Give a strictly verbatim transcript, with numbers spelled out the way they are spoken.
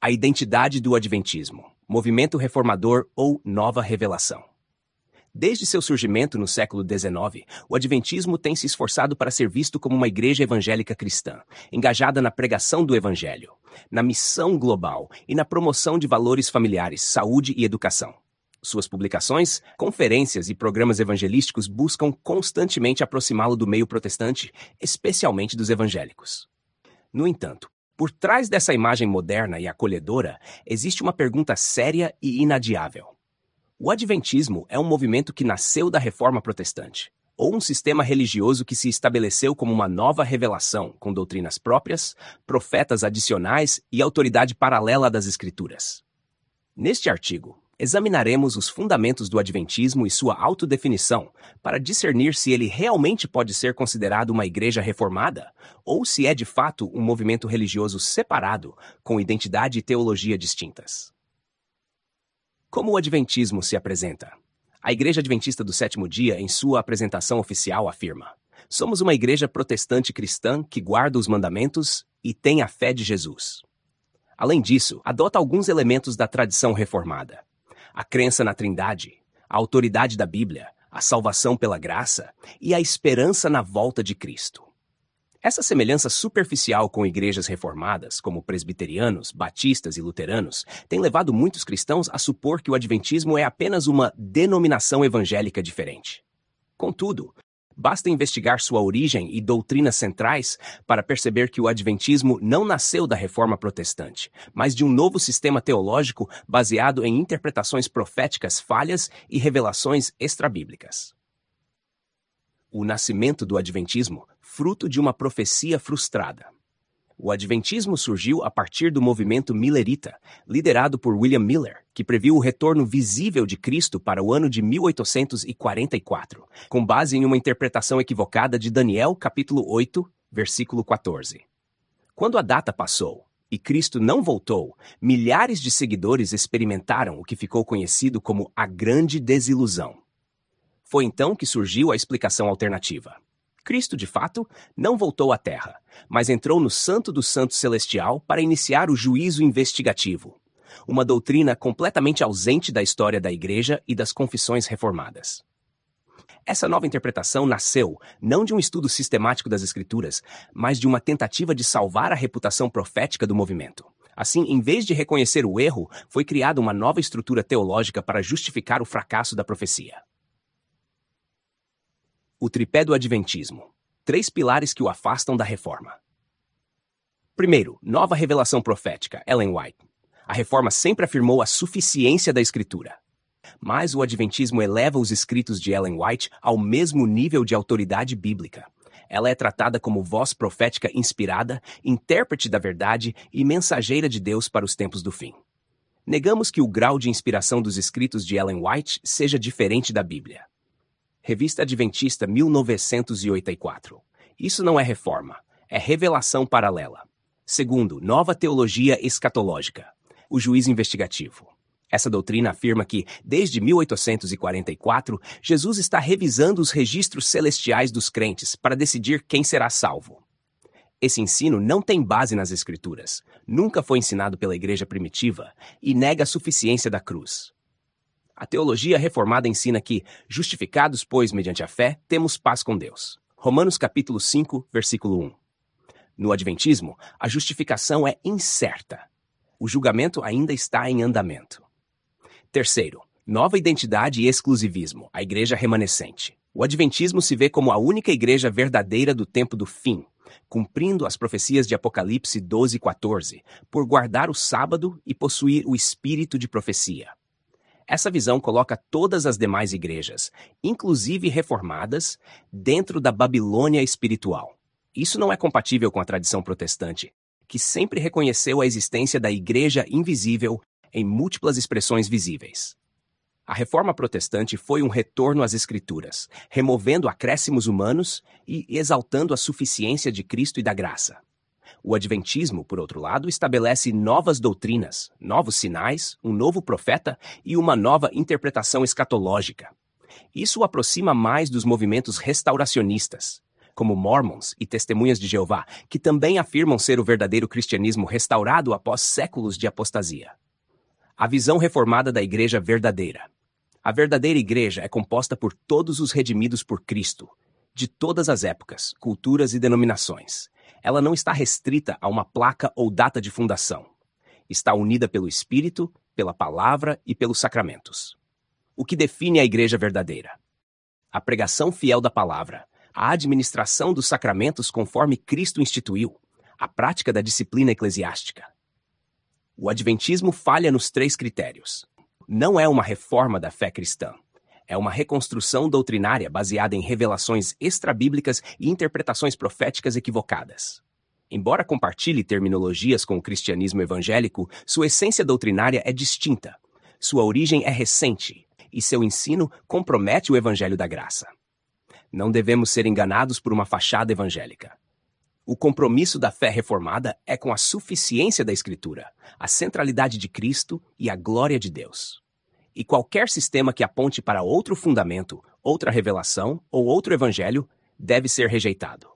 A identidade do Adventismo, movimento reformador ou nova revelação. Desde seu surgimento no século dezenove, o Adventismo tem se esforçado para ser visto como uma igreja evangélica cristã, engajada na pregação do Evangelho, na missão global e na promoção de valores familiares, saúde e educação. Suas publicações, conferências e programas evangelísticos buscam constantemente aproximá-lo do meio protestante, especialmente dos evangélicos. No entanto, por trás dessa imagem moderna e acolhedora, existe uma pergunta séria e inadiável. O Adventismo é um movimento que nasceu da Reforma Protestante, ou um sistema religioso que se estabeleceu como uma nova revelação, com doutrinas próprias, profetas adicionais e autoridade paralela das Escrituras? Neste artigo, examinaremos os fundamentos do Adventismo e sua autodefinição para discernir se ele realmente pode ser considerado uma igreja reformada ou se é de fato um movimento religioso separado com identidade e teologia distintas. Como o Adventismo se apresenta? A Igreja Adventista do Sétimo Dia, em sua apresentação oficial, afirma: somos uma igreja protestante cristã que guarda os mandamentos e tem a fé de Jesus. Além disso, adota alguns elementos da tradição reformada: a crença na Trindade, a autoridade da Bíblia, a salvação pela graça e a esperança na volta de Cristo. Essa semelhança superficial com igrejas reformadas, como presbiterianos, batistas e luteranos, tem levado muitos cristãos a supor que o Adventismo é apenas uma denominação evangélica diferente. Contudo, basta investigar sua origem e doutrinas centrais para perceber que o Adventismo não nasceu da Reforma Protestante, mas de um novo sistema teológico baseado em interpretações proféticas falhas e revelações extrabíblicas. O nascimento do Adventismo, fruto de uma profecia frustrada. O Adventismo surgiu a partir do movimento millerita, liderado por William Miller, que previu o retorno visível de Cristo para o ano de mil oitocentos e quarenta e quatro, com base em uma interpretação equivocada de Daniel, capítulo oito, versículo quatorze. Quando a data passou e Cristo não voltou, milhares de seguidores experimentaram o que ficou conhecido como a Grande Desilusão. Foi então que surgiu a explicação alternativa. Cristo, de fato, não voltou à Terra, mas entrou no Santo dos Santos Celestial para iniciar o juízo investigativo, uma doutrina completamente ausente da história da Igreja e das confissões reformadas. Essa nova interpretação nasceu não de um estudo sistemático das Escrituras, mas de uma tentativa de salvar a reputação profética do movimento. Assim, em vez de reconhecer o erro, foi criada uma nova estrutura teológica para justificar o fracasso da profecia. O tripé do Adventismo. Três pilares que o afastam da Reforma. Primeiro, nova revelação profética, Ellen White. A Reforma sempre afirmou a suficiência da Escritura. Mas o Adventismo eleva os escritos de Ellen White ao mesmo nível de autoridade bíblica. Ela é tratada como voz profética inspirada, intérprete da verdade e mensageira de Deus para os tempos do fim. Negamos que o grau de inspiração dos escritos de Ellen White seja diferente da Bíblia. Revista Adventista mil novecentos e oitenta e quatro. Isso não é reforma, é revelação paralela. Segundo, nova teologia escatológica, o juízo investigativo. Essa doutrina afirma que, desde mil oitocentos e quarenta e quatro, Jesus está revisando os registros celestiais dos crentes para decidir quem será salvo. Esse ensino não tem base nas Escrituras, nunca foi ensinado pela igreja primitiva e nega a suficiência da cruz. A teologia reformada ensina que, justificados, pois, mediante a fé, temos paz com Deus. Romanos capítulo cinco, versículo um. No Adventismo, a justificação é incerta. O julgamento ainda está em andamento. Terceiro, nova identidade e exclusivismo, a igreja remanescente. O Adventismo se vê como a única igreja verdadeira do tempo do fim, cumprindo as profecias de Apocalipse doze, quatorze, por guardar o sábado e possuir o espírito de profecia. Essa visão coloca todas as demais igrejas, inclusive reformadas, dentro da Babilônia espiritual. Isso não é compatível com a tradição protestante, que sempre reconheceu a existência da igreja invisível em múltiplas expressões visíveis. A reforma protestante foi um retorno às Escrituras, removendo acréscimos humanos e exaltando a suficiência de Cristo e da graça. O Adventismo, por outro lado, estabelece novas doutrinas, novos sinais, um novo profeta e uma nova interpretação escatológica. Isso o aproxima mais dos movimentos restauracionistas, como Mormons e Testemunhas de Jeová, que também afirmam ser o verdadeiro cristianismo restaurado após séculos de apostasia. A visão reformada da Igreja verdadeira. A verdadeira Igreja é composta por todos os redimidos por Cristo, de todas as épocas, culturas e denominações. Ela não está restrita a uma placa ou data de fundação. Está unida pelo Espírito, pela Palavra e pelos sacramentos. O que define a Igreja verdadeira? A pregação fiel da Palavra, a administração dos sacramentos conforme Cristo instituiu, a prática da disciplina eclesiástica. O Adventismo falha nos três critérios. Não é uma reforma da fé cristã. É uma reconstrução doutrinária baseada em revelações extrabíblicas e interpretações proféticas equivocadas. Embora compartilhe terminologias com o cristianismo evangélico, sua essência doutrinária é distinta. Sua origem é recente e seu ensino compromete o evangelho da graça. Não devemos ser enganados por uma fachada evangélica. O compromisso da fé reformada é com a suficiência da Escritura, a centralidade de Cristo e a glória de Deus. E qualquer sistema que aponte para outro fundamento, outra revelação ou outro evangelho deve ser rejeitado.